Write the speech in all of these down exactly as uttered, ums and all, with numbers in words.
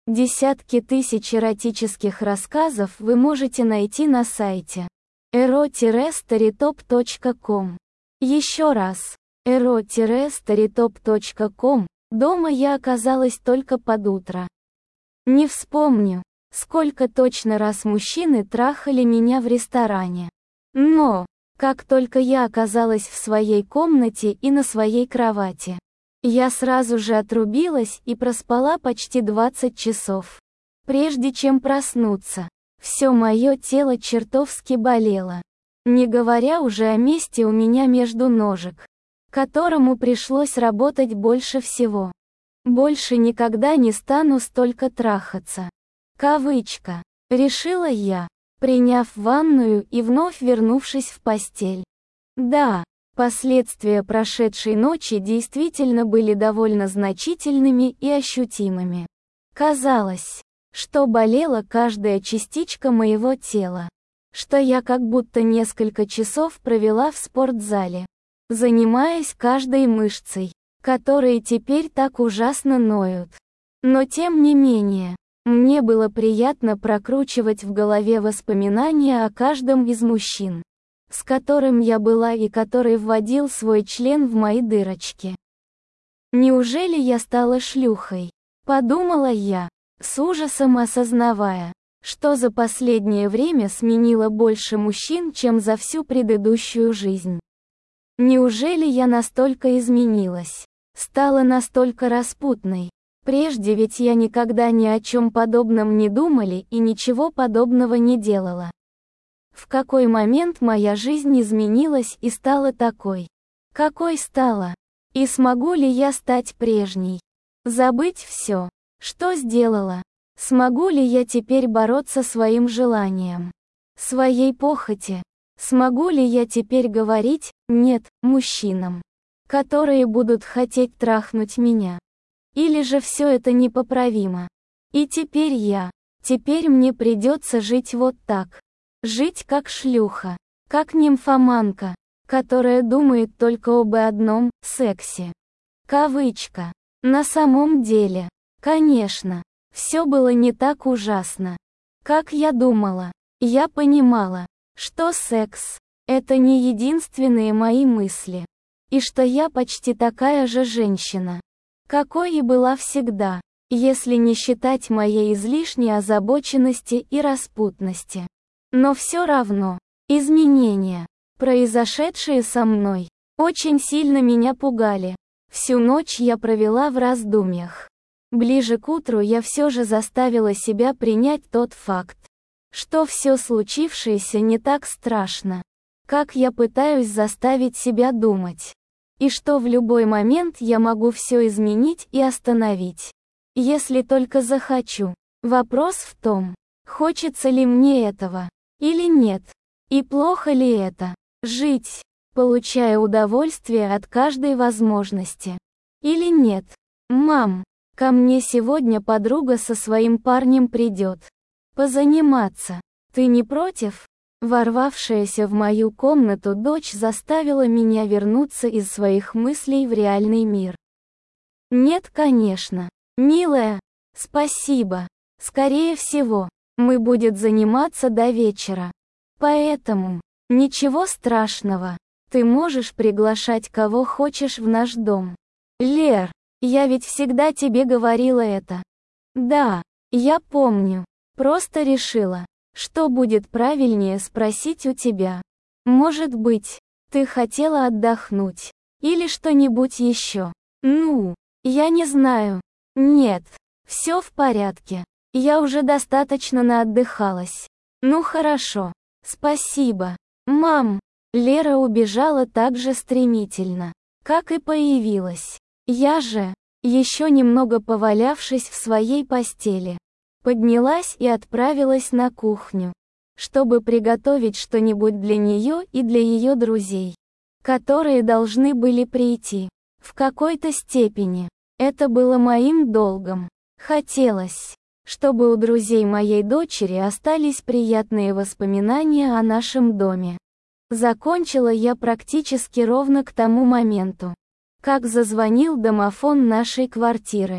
Десятки тысяч эротических рассказов вы можете найти на сайте эро старитоп точка ком. Еще раз, эро старитоп точка ком. Дома я оказалась только под утро. Не вспомню, сколько точно раз мужчины трахали меня в ресторане. Но, как только я оказалась в своей комнате и на своей кровати, я сразу же отрубилась и проспала почти двадцать часов. Прежде чем проснуться, все мое тело чертовски болело. Не говоря уже о месте у меня между ножек, которому пришлось работать больше всего. Больше никогда не стану столько трахаться. Кавычка. Решила я, приняв ванную и вновь вернувшись в постель. Да, последствия прошедшей ночи действительно были довольно значительными и ощутимыми. Казалось, что болела каждая частичка моего тела, что я как будто несколько часов провела в спортзале, занимаясь каждой мышцей, которые теперь так ужасно ноют. Но тем не менее, мне было приятно прокручивать в голове воспоминания о каждом из мужчин, с которым я была и который вводил свой член в мои дырочки. Неужели я стала шлюхой? Подумала я, с ужасом осознавая, что за последнее время сменила больше мужчин, чем за всю предыдущую жизнь. Неужели я настолько изменилась? Стала настолько распутной? Прежде ведь я никогда ни о чем подобном не думала и ничего подобного не делала. В какой момент моя жизнь изменилась и стала такой? Какой стала? И смогу ли я стать прежней? Забыть все, что сделала? Смогу ли я теперь бороться своим желанием? Своей похоти? Смогу ли я теперь говорить «нет» мужчинам, которые будут хотеть трахнуть меня? Или же все это непоправимо? И теперь я, теперь мне придется жить вот так. Жить как шлюха, как нимфоманка, которая думает только об одном – сексе. Кавычка. На самом деле, конечно, все было не так ужасно, как я думала. Я понимала, что секс – это не единственные мои мысли, и что я почти такая же женщина, какой и была всегда, если не считать моей излишней озабоченности и распутности. Но все равно, изменения, произошедшие со мной, очень сильно меня пугали. Всю ночь я провела в раздумьях. Ближе к утру я все же заставила себя принять тот факт, что все случившееся не так страшно, как я пытаюсь заставить себя думать, и что в любой момент я могу все изменить и остановить, если только захочу. Вопрос в том, хочется ли мне этого, или нет, и плохо ли это, жить, получая удовольствие от каждой возможности, или нет. Мам, ко мне сегодня подруга со своим парнем придет. Позаниматься. Ты не против? Ворвавшаяся в мою комнату дочь заставила меня вернуться из своих мыслей в реальный мир. Нет, конечно. Милая, спасибо. Скорее всего, мы будем заниматься до вечера. Поэтому, ничего страшного. Ты можешь приглашать кого хочешь в наш дом. Лер, я ведь всегда тебе говорила это. Да, я помню. Просто решила, что будет правильнее спросить у тебя. Может быть, ты хотела отдохнуть, или что-нибудь еще. Ну, я не знаю. Нет, все в порядке. Я уже достаточно наотдыхалась. Ну хорошо, спасибо. Мам, Лера убежала так же стремительно, как и появилась. Я же, еще немного повалявшись в своей постели, поднялась и отправилась на кухню, чтобы приготовить что-нибудь для нее и для ее друзей, которые должны были прийти. В какой-то степени, это было моим долгом. Хотелось, чтобы у друзей моей дочери остались приятные воспоминания о нашем доме. Закончила я практически ровно к тому моменту, как зазвонил домофон нашей квартиры.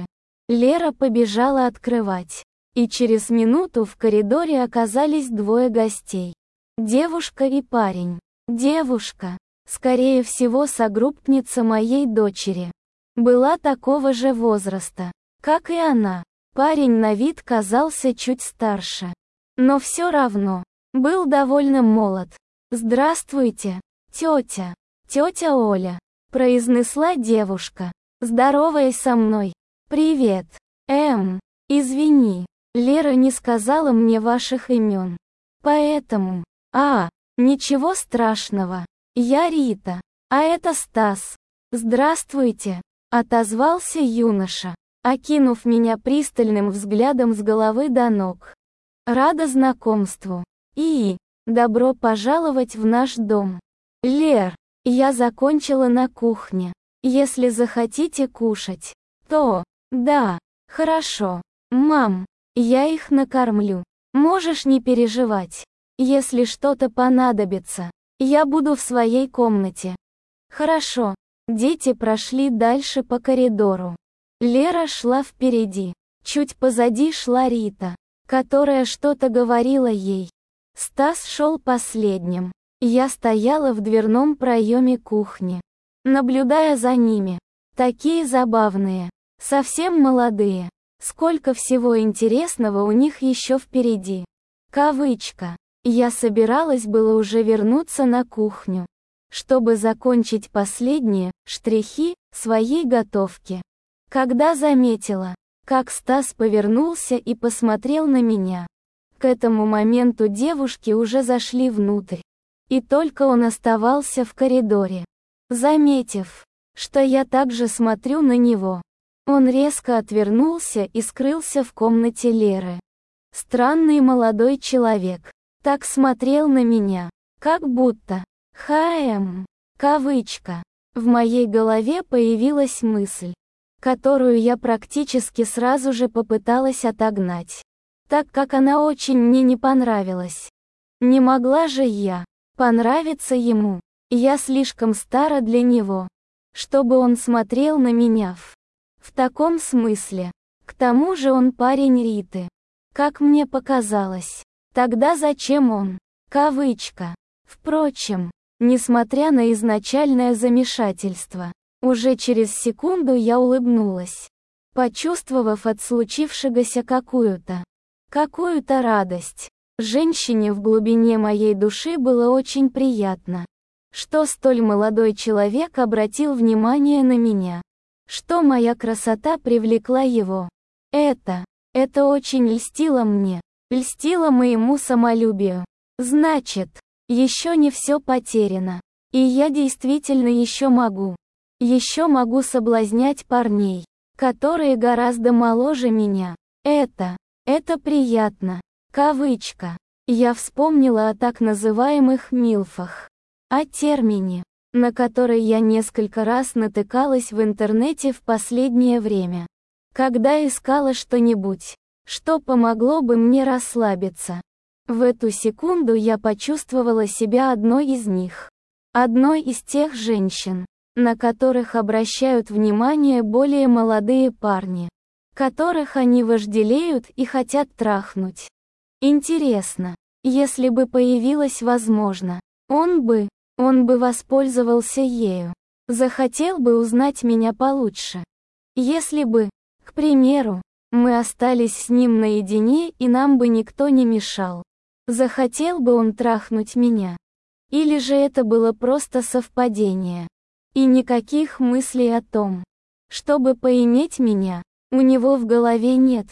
Лера побежала открывать. И через минуту в коридоре оказались двое гостей. Девушка и парень. Девушка, скорее всего, согруппница моей дочери, была такого же возраста, как и она. Парень на вид казался чуть старше, но все равно был довольно молод. «Здравствуйте, тетя, тетя Оля», произнесла девушка, здороваясь со мной. «Привет, эм, извини, Лера не сказала мне ваших имен. Поэтому, а, ничего страшного, я Рита, а это Стас». «Здравствуйте», отозвался юноша, окинув меня пристальным взглядом с головы до ног. «Рада знакомству. И, добро пожаловать в наш дом. Лер, я закончила на кухне. Если захотите кушать, то, да, хорошо. Мам, я их накормлю. Можешь не переживать. Если что-то понадобится, я буду в своей комнате». «Хорошо». Дети прошли дальше по коридору. Лера шла впереди. Чуть позади шла Рита, которая что-то говорила ей. Стас шел последним. Я стояла в дверном проеме кухни, наблюдая за ними. Такие забавные, совсем молодые. Сколько всего интересного у них еще впереди. Кавычка. Я собиралась было уже вернуться на кухню, чтобы закончить последние штрихи своей готовки, когда заметила, как Стас повернулся и посмотрел на меня. К этому моменту девушки уже зашли внутрь, и только он оставался в коридоре. Заметив, что я также смотрю на него, он резко отвернулся и скрылся в комнате Леры. Странный молодой человек так смотрел на меня, как будто «Хаэм», кавычка. В моей голове появилась мысль, которую я практически сразу же попыталась отогнать, так как она очень мне не понравилась. Не могла же я понравиться ему, я слишком стара для него, чтобы он смотрел на меня в, в таком смысле. К тому же он парень Риты. Как мне показалось. Тогда зачем он? Кавычка. Впрочем, несмотря на изначальное замешательство, уже через секунду я улыбнулась, почувствовав от случившегося какую-то, какую-то радость. Женщине в глубине моей души было очень приятно, что столь молодой человек обратил внимание на меня, что моя красота привлекла его. Это, это очень льстило мне, льстило моему самолюбию. Значит, еще не все потеряно. И я действительно еще могу. Еще могу соблазнять парней, которые гораздо моложе меня. Это, это приятно. Кавычка. Я вспомнила о так называемых милфах. О термине, на который я несколько раз натыкалась в интернете в последнее время, когда искала что-нибудь, что помогло бы мне расслабиться. В эту секунду я почувствовала себя одной из них. Одной из тех женщин, на которых обращают внимание более молодые парни, которых они вожделеют и хотят трахнуть. Интересно, если бы появилась возможность, он бы, он бы воспользовался ею, захотел бы узнать меня получше. Если бы, к примеру, мы остались с ним наедине и нам бы никто не мешал. Захотел бы он трахнуть меня? Или же это было просто совпадение? И никаких мыслей о том, чтобы поиметь меня, у него в голове нет.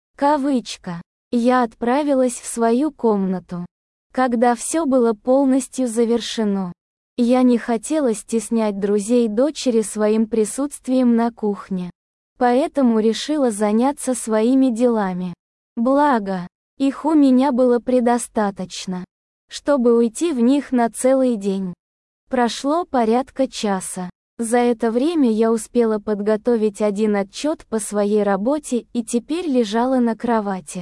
Кавычка. Я отправилась в свою комнату, когда все было полностью завершено. Я не хотела стеснять друзей дочери своим присутствием на кухне, поэтому решила заняться своими делами. Благо, их у меня было предостаточно, чтобы уйти в них на целый день. Прошло порядка часа. За это время я успела подготовить один отчет по своей работе и теперь лежала на кровати,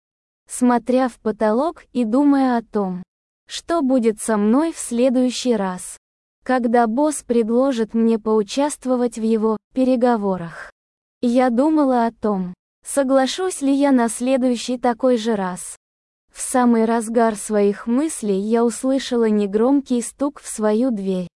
смотря в потолок и думая о том, что будет со мной в следующий раз, когда босс предложит мне поучаствовать в его переговорах. Я думала о том, соглашусь ли я на следующий такой же раз. В самый разгар своих мыслей я услышала негромкий стук в свою дверь.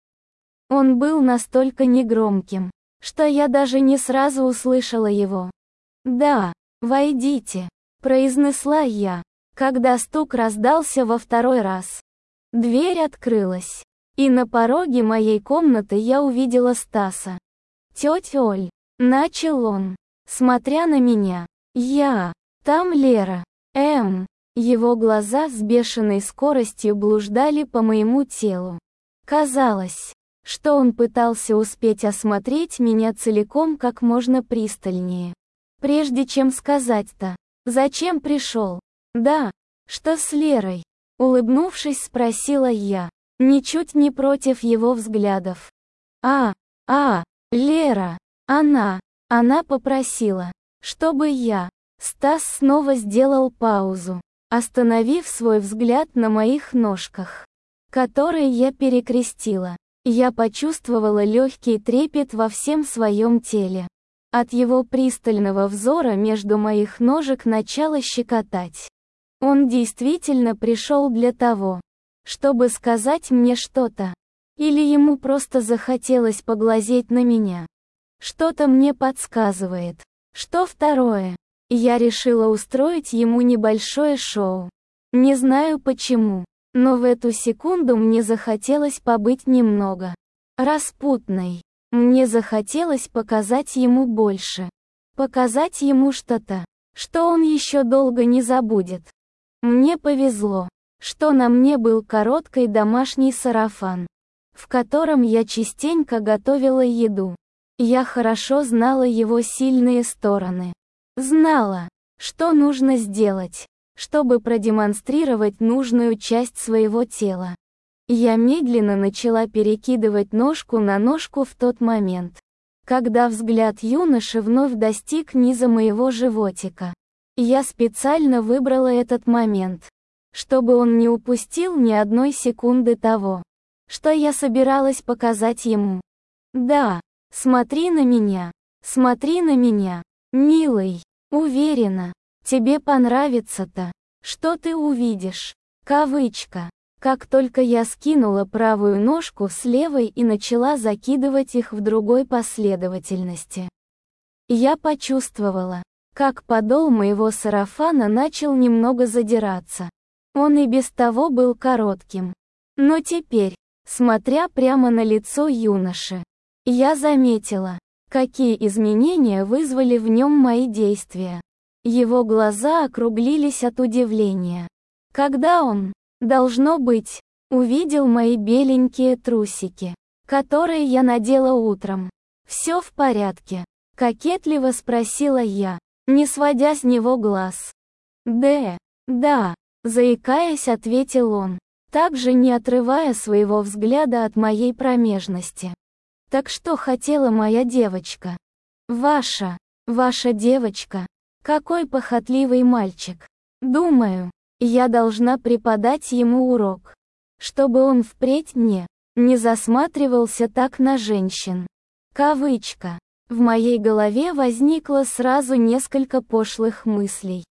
Он был настолько негромким, что я даже не сразу услышала его. «Да, войдите», — произнесла я, когда стук раздался во второй раз. Дверь открылась, и на пороге моей комнаты я увидела Стаса. «Тетя Оль», — начал он, смотря на меня. «Я, там Лера, эм». Его глаза с бешеной скоростью блуждали по моему телу. Казалось, что он пытался успеть осмотреть меня целиком как можно пристальнее. Прежде чем сказать-то, зачем пришел? Да, что с Лерой? Улыбнувшись, спросила я, ничуть не против его взглядов. А, а, Лера, она, она попросила, чтобы я. Стас снова сделал паузу, остановив свой взгляд на моих ножках, которые я перекрестила. Я почувствовала легкий трепет во всем своем теле. От его пристального взора между моих ножек начало щекотать. Он действительно пришел для того, чтобы сказать мне что-то. Или ему просто захотелось поглазеть на меня. Что-то мне подсказывает, что второе. Я решила устроить ему небольшое шоу. Не знаю почему, но в эту секунду мне захотелось побыть немного распутной. Мне захотелось показать ему больше. Показать ему что-то, что он еще долго не забудет. Мне повезло, что на мне был короткий домашний сарафан, в котором я частенько готовила еду. Я хорошо знала его сильные стороны. Знала, что нужно сделать, чтобы продемонстрировать нужную часть своего тела. Я медленно начала перекидывать ножку на ножку в тот момент, когда взгляд юноши вновь достиг низа моего животика. Я специально выбрала этот момент, чтобы он не упустил ни одной секунды того, что я собиралась показать ему. Да, смотри на меня, смотри на меня, милый. Уверена, тебе понравится-то, что ты увидишь. Кавычка. Как только я скинула правую ножку с левой и начала закидывать их в другой последовательности, я почувствовала, как подол моего сарафана начал немного задираться. Он и без того был коротким. Но теперь, смотря прямо на лицо юноши, я заметила, какие изменения вызвали в нем мои действия. Его глаза округлились от удивления. Когда он, должно быть, увидел мои беленькие трусики, которые я надела утром. «Все в порядке?» — кокетливо спросила я, не сводя с него глаз. «Да, да», — заикаясь, ответил он, также не отрывая своего взгляда от моей промежности. «Так что хотела моя девочка?» «Ваша, ваша девочка. Какой похотливый мальчик. Думаю, я должна преподать ему урок, чтобы он впредь не, не засматривался так на женщин». Кавычка. В моей голове возникло сразу несколько пошлых мыслей.